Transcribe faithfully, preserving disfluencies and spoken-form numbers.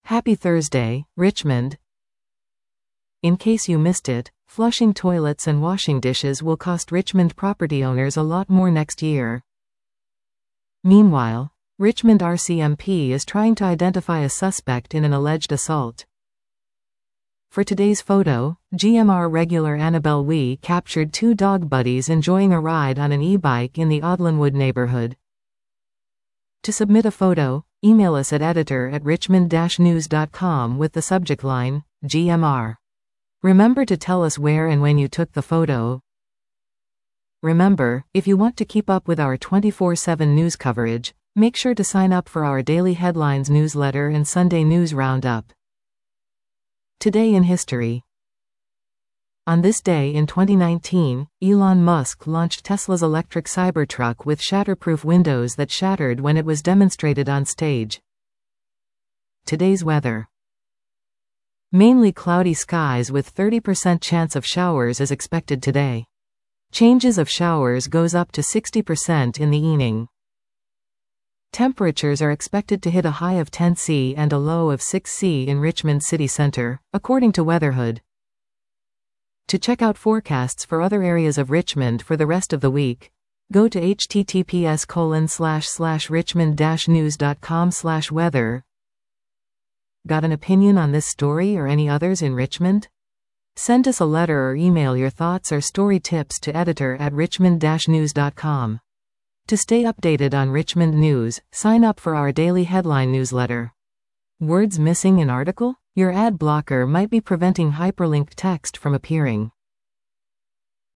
Happy Thursday, Richmond. In case you missed it, flushing toilets and washing dishes will cost Richmond property owners a lot more next year. Meanwhile, Richmond R C M P is trying to identify a suspect in an alleged assault. For today's photo, G M R regular Annabelle Wee captured two dog buddies enjoying a ride on an e-bike in the Audlinwood neighborhood. To submit a photo, email us at editor at richmond dash news dot com with the subject line, G M R. Remember to tell us where and when you took the photo. Remember, if you want to keep up with our twenty-four seven news coverage, make sure to sign up for our daily headlines newsletter and Sunday news roundup. Today in history. On this day in twenty nineteen, Elon Musk launched Tesla's electric Cybertruck with shatterproof windows that shattered when it was demonstrated on stage. Today's weather. Mainly cloudy skies with thirty percent chance of showers is expected today. Chances of showers goes up to sixty percent in the evening. Temperatures are expected to hit a high of ten C and a low of six C in Richmond city center, according to Weatherhood. To check out forecasts for other areas of Richmond for the rest of the week, go to h t t p s colon slash slash richmond dash news dot com slash weather. Got an opinion on this story or any others in Richmond? Send us a letter or email your thoughts or story tips to editor at richmond dash news dot com. To stay updated on Richmond news, sign up for our daily headline newsletter. Words missing in article? Your ad blocker might be preventing hyperlinked text from appearing.